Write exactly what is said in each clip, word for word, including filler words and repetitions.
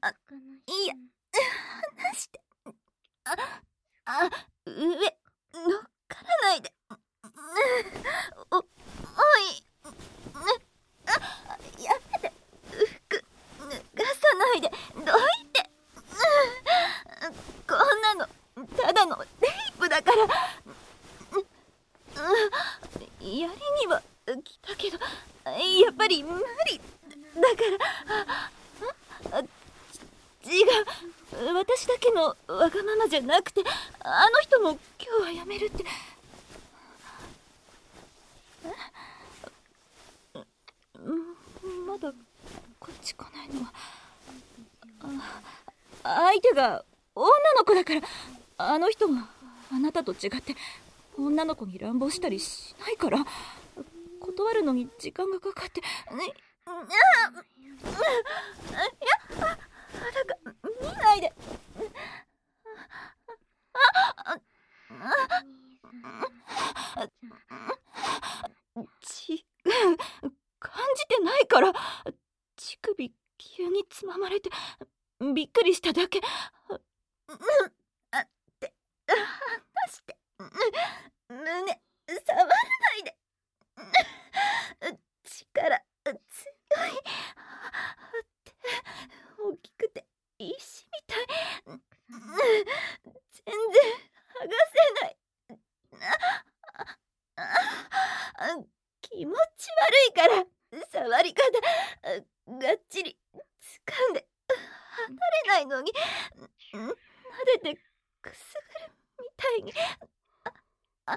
あ、いや、離して。あ、あ、上、乗っからないで。お、おい。あ、やめて。服、脱がさないで。どいて。こんなの、ただのレイプだから。やりには来たけど、やっぱり無理だから。違う、私だけのわがままじゃなくて、あの人も今日はやめるって。まだこっち来ないのは、あ、相手が女の子だから。あの人はあなたと違って女の子に乱暴したりしないから。断るのに時間がかかって。いや、なんか見ないで。違う、感じてないから。乳首急につままれてびっくりしただけ。あって離して。胸触らないで。力強いって大きくて石みたい。全然剥がせない。気持ち悪いから触り方がっちり掴んで離れないのに、撫でてくすぐるみたいに。あ、あ、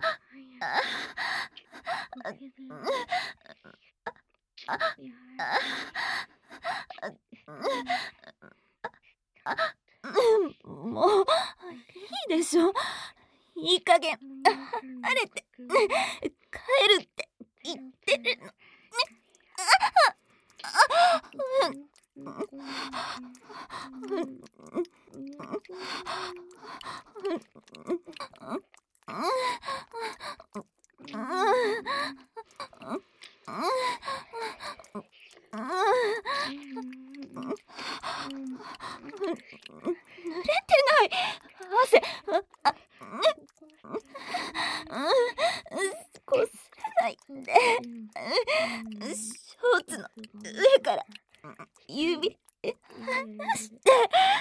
もういいでしょ。いい加減晴れて帰るって言ってるの。濡れてない汗。あ、こすらないで。ショーツの上から指離して。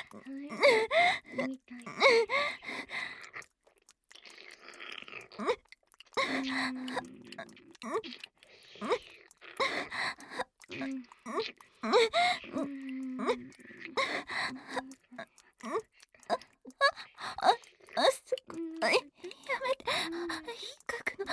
あ、そこ、やめて。引っかくの。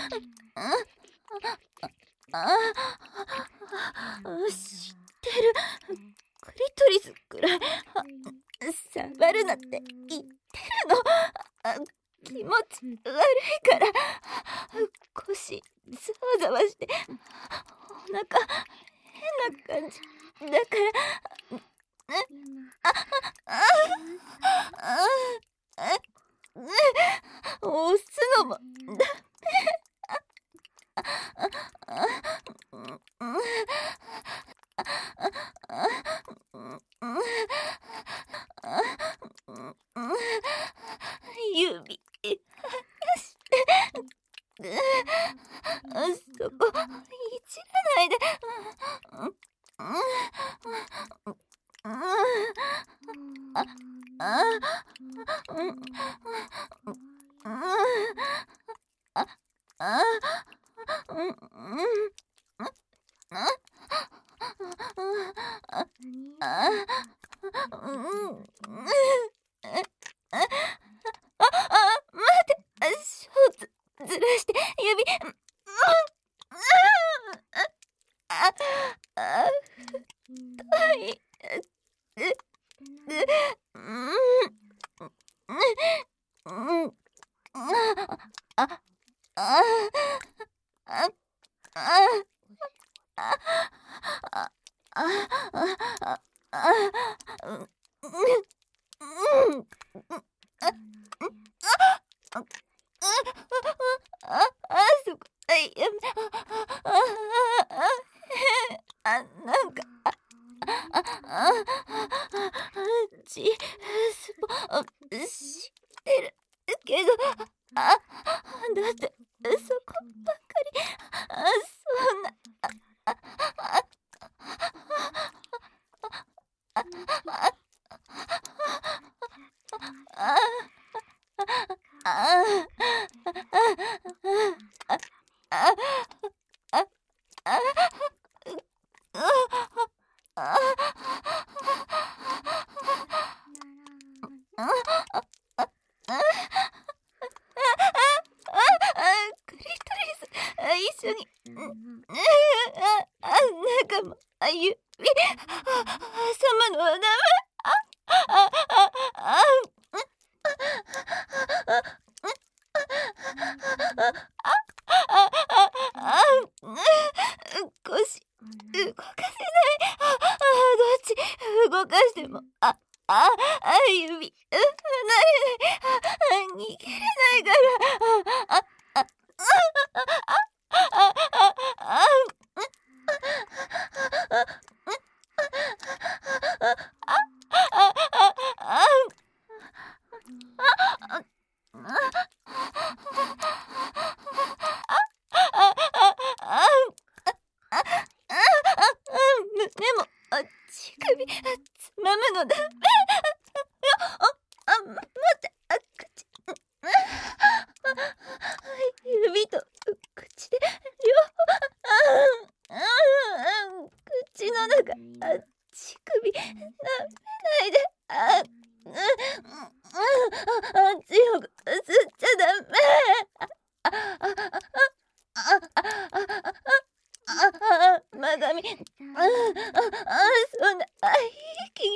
知ってる。クリトリスくらい触るなって言ってるの。気持ち悪いから。腰ざわざわしてお腹変な感じだから。ああああ、押すのもダメ。指離して。そこいじらないで。ああああショーツずらして指。ああ太い。ああそこ、いや、あ、なんか、あ、あ、 しスポしてるけど、あ、だってそこばかり、あ、そんな、あ、あ、あ、あ、あ、あ、クリトリス、一緒に、あ、中も、あ、指、挟むのはダメ。あ、あ、あ、あ、腰動かせない。あ、あ、どっち動かしても、あ、あ、あ、指、離れない。あ、逃げれないから。あ、あ、あ、あ、あ、あ、あ、胸も、あ、乳首、つまむのだ。あ、あ、待って、あ、口、指と口で両方、口の中、あ、乳首、舐めないで。あ、うん、あ、強く吸っちゃダメ。あ、あ、あ、あ、あ、あ、まがみ、あ、あ、そんな、あ、一気に、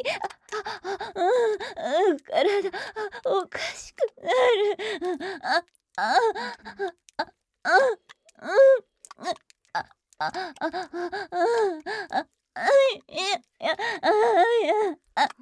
うん、体、おかしくなる。あ、あ、あ、あ、うん、あ、あ、あ、あ、あ、いや、いや、あ、いや、あ、あ、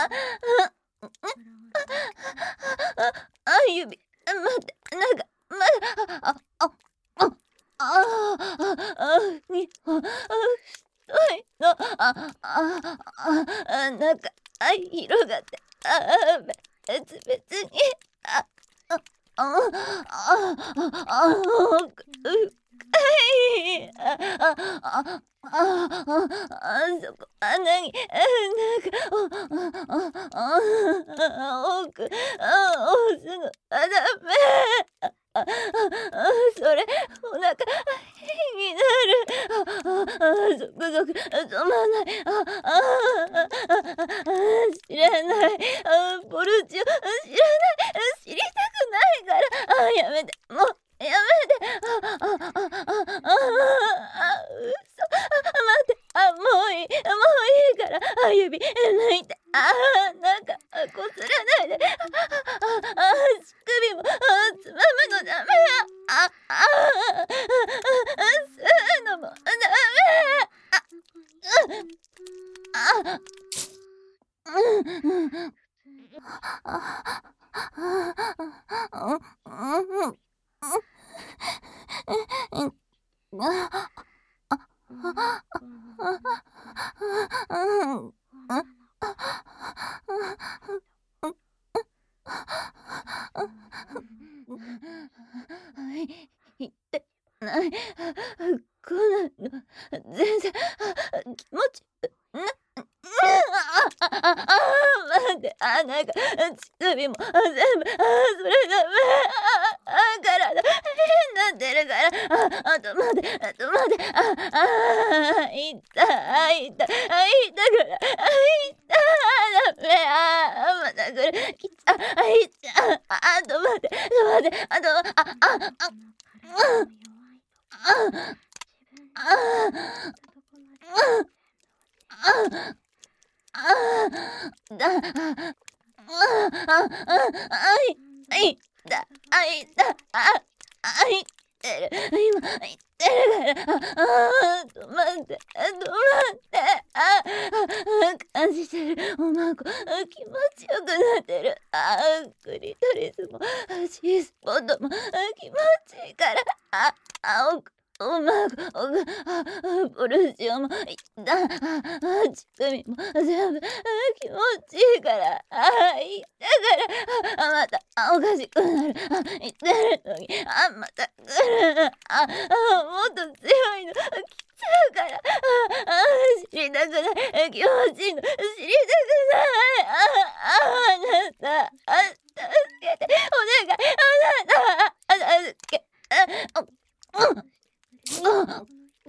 あ、あ、指、待って、なんか、まだ、あ、あ、あ、あ、あ、に、あ、太いの、あ、あ、あ、なんか、あ、広がって、あ、別々に、あ、あ、あ、あ、あ、奥深い、あ、あ、あ、あ、あ、そこ、穴に、なんか、あ、あ、奥、あ、押すの、あ、ダメ。あ、あ、それ、お腹、変になる。あ、あ、ゾクゾク、止まない。あ、あ、あ、知らない。あ、ポルチオ、知らない。知りたくないから。あ、やめて、もう、やめて。あ、あ、あ、あ、あ、あ、嘘。あ、待って。あ、もういい。もういいから。あ、指、抜いて。あ、なんか、こすらないで。あ、あ、乳首も、あ、つまむのダメ。あ、あ、あ、吸うのもダメ。あ、あ、うん、いってない。こんなの全然気持ちな、あ、あ、あ、あ、待って、あ、なんか乳首も全部、あ、それダメ。あ、あ、体変なってるから。あ、あと待って、あと待って、あ、あ、痛い、痛い、痛いから、あ、痛い、ダメ。あ、またこれ、きた、あ、いっちゃう。あ、あと待って、あと待って、あと、あ、あ、あ、あ、あ、だ、あ、あ、あい、あい、だ、あい、だ、あ、あいってる。今、言ってるから。あ、止まって、止まって。あ、感じてる。おまんこ、気持ちよくなってる。あ、クリトリスも、G スポットも、気持ちいいから。あ、あ、お、おまんこ、おぐ、あ、ポルシオも、痛乳首も全部気持ちいいから、あ痛いから、またおかしくなる、言ってるのに、あまた来る、あもっと強いの来ちゃうから、あ知りたくない、気持ちいいの知りたくない、ああなた、あ助けてお願い、あなた、助けて、うんうん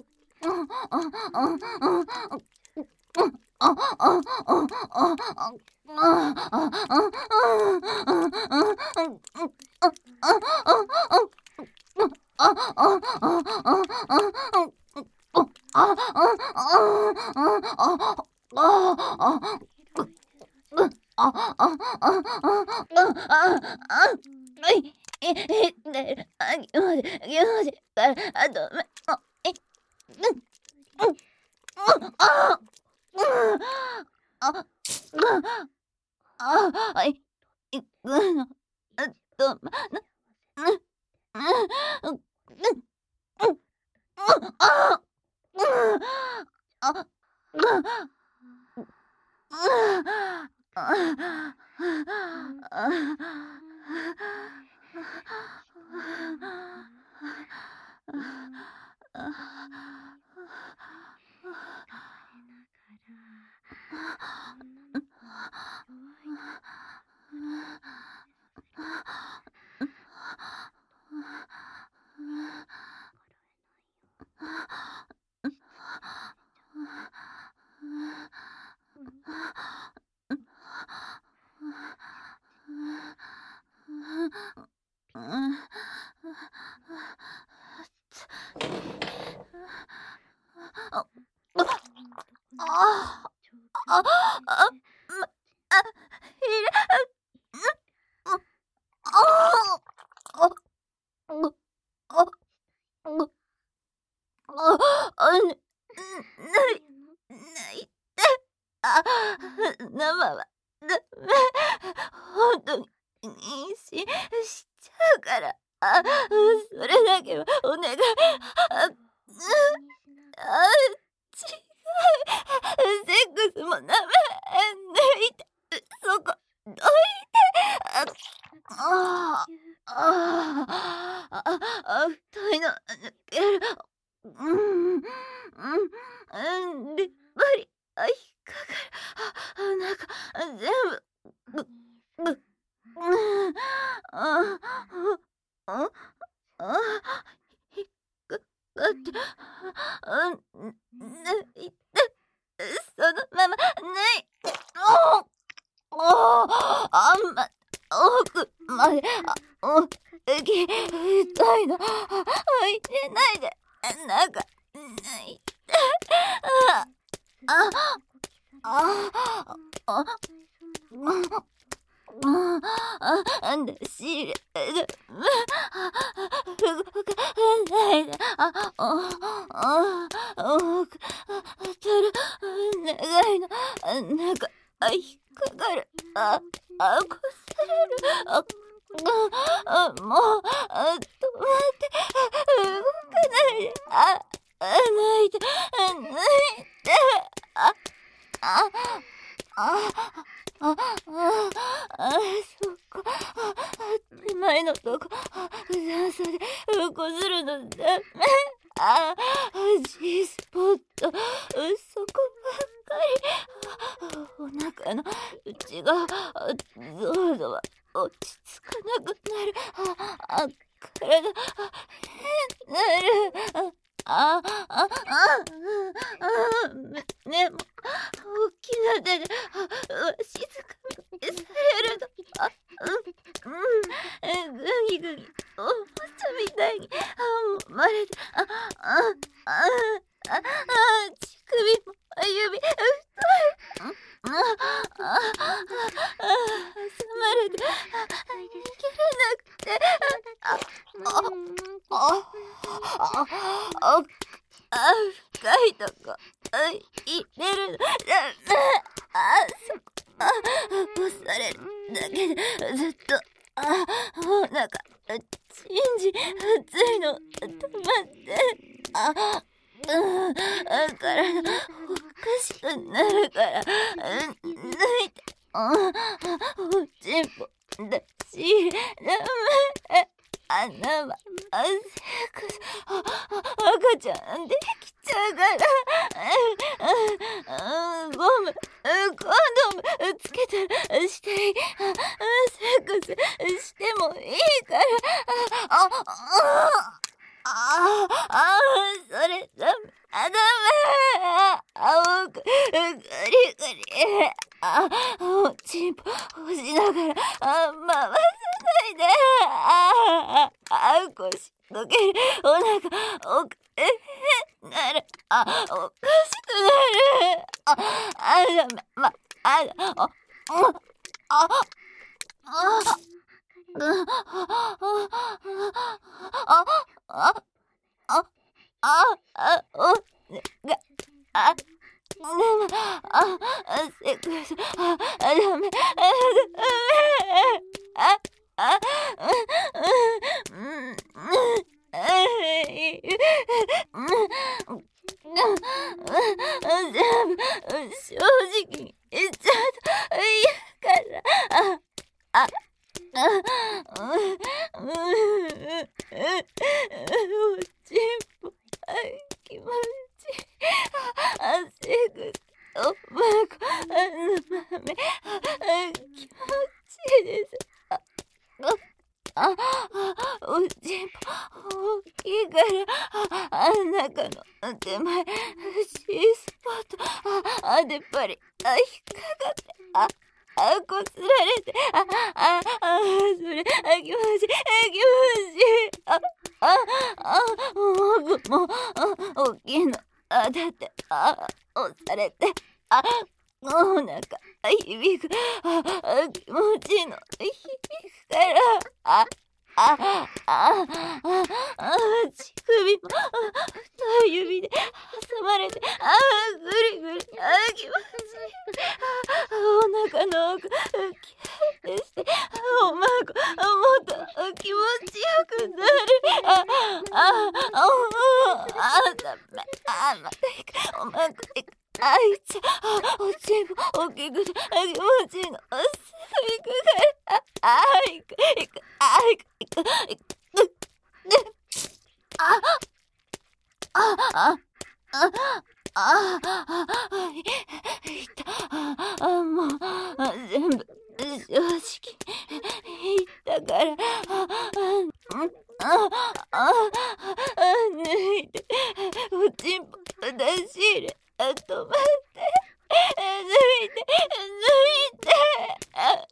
生はダメ、本当に妊娠しちゃうから、あそれだけはお願い、ああ違う、セックスもダメ、抜いて、そこどいて、あああああ太いの抜ける、うんうんうんでバリあ引っかかる、なんか全部ぐぐうんあああ引っかかってうん抜いてそのまま抜いておおあんま奥まであおき痛いの入れないでなんか抜いてあああああんだしれで動かないでああああてる長いのなんか引っかかるああこすれるああもうあ止まって動かないであ抜いて抜いてああああああそこ手前のとこ段差でこするのダメあ G スポットそこばっかりお腹の内側ゾワゾワ落ち着かなくなるああ体変なるああああねも大きな手で静かにされるのあうんうんぐぎぐぎおもちゃみたいにもまれてあああああ乳首も指太いああ挟まれて逃げれなくてああああああ深いとこ入れるのあそこあ押されるだけでずっとあもうなんかチンジ熱いの溜まってあうん、体おかしくなるから、うん、抜いて、うん、おちんぽだし、ダメ、穴は汗くす、あ、赤ちゃんできちゃうから、うん、うん、ゴム、コンドームつけたらしていい、セックスしてもいいから、あ、あ、ああ、あそれダメ、あ、ダメ、あ、おく、ぐりぐり、あ、おちんぽ押しながら、あ、回さないで、あ、あ、腰どける、お腹、おく、えなる、あ、おかしくなる、あ、あ、ダメ、ま、あ、あ、あ、あ、あ、うんあ、あ、あ、あ、あ、お、ねが、あ、でも、あ、あ、セックス、あ、あ、ダメ、あ、ダメ、あ、あ、うん、うん、うん、うん、全部、正直に言っちゃうと嫌から、あ、あ、うん、うん、うん、おちんぽ、気持ちいい、汗ぐおまこ、あの豆、気持ちいいです。あ、あ、おちんぽ、大きいから、あ、中の手前、シースポット、あ、出っ張り、あ、引っかかって、あ、あ、こすられて、あ、あ、あ、それ、あ、気持ちいい、あ、気持ちいい、あ、あ、あ、もう、もう、あ、大きいの、あ、だって、あ、押されて、あ、お腹、響く、あ、あ、気持ちいいの、響くから、あ、あ、あ、あ、あ、乳首も、太い指で挟まれて、あ、ぐりぐり、あ、気持ちいい。お腹の奥、キュッてして、おまこ、もっと気持ちよくなる。あ、あ、あ、あ、ダメ。あ、また行く。おまこ行く。あいちゃ、あ、おちんぽ大きくて、あ、気持ちいいの。すぐ行くから。あ、あ、行く、行く、あ、行く、行く、行く。あ、あ、あ、あ、あ、あ、いた、あ、もう、全部、正直、言ったから、あ、あ、あ、抜いて、おちんぽ出し入れ、あ、止まって、抜いて、抜いて、あ、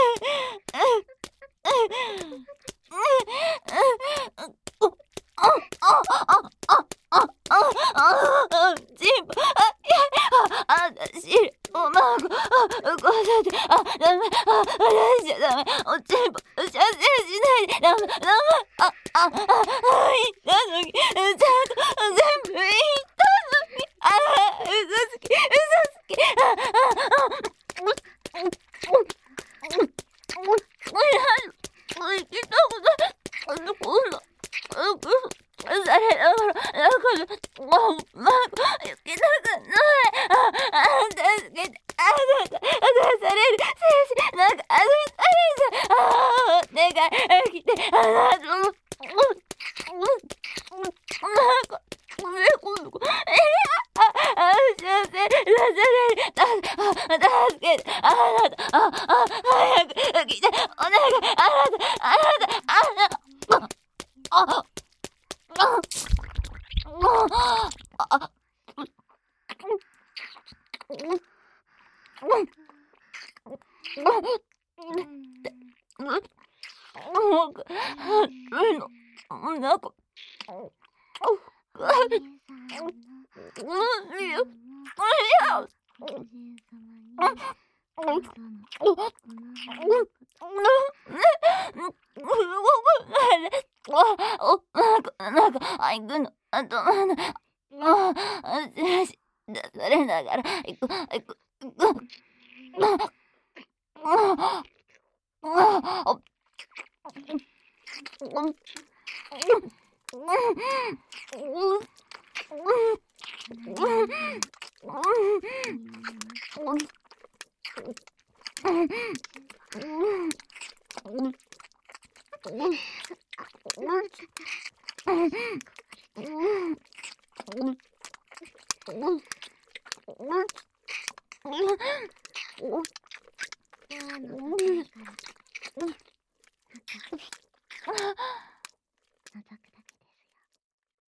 あ、あ、あ、あ、あ、あ、チンポ、あ、いや、あ、あ、しる、おまご、あ、こさて、あ、ダメ、あ、出しちゃダメ、おちんぽ、射精しないで、ダメ、ダメ、あ、あ、あ、あ、言ったのに、ちゃんと全部言ったのに、あ、嘘つき、嘘つき、あ、あ、あ、行きたくない、今度、されながら、だから、おまこ、行きたくない。あ、あ、助けて、あ、だ、出される、先生、なんか、あ、出される、あ、お願い、来て、あ、な、どう、まこ、ね、今度、え、あ、あ、先生、出される、あ、あ、助けて、あなた、あ、あ、早く、来て、お願い、あなた、あなた、あなた、あ、あ、あ、あ、なんか、なんか、あ、行くの、あ、止まんない。あ、あ、出されながら、行く、行く、行く。あ、あ、あ、